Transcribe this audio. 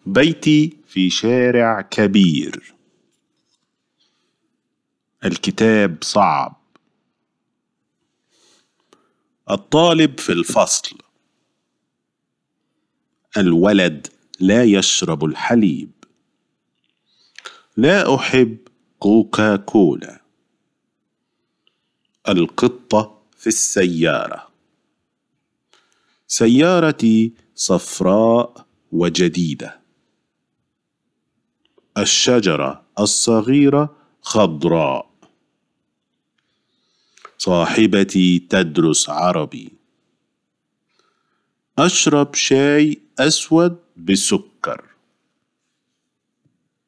بيتي في شارع كبير. الكتاب صعب. الطالب في الفصل. الولد لا يشرب الحليب. لا أحب كوكا كولا. القطة في السيارة. سيارتي صفراء وجديدة. الشجرة الصغيرة خضراء. صاحبتي تدرس عربي. أشرب شاي أسود بسكر.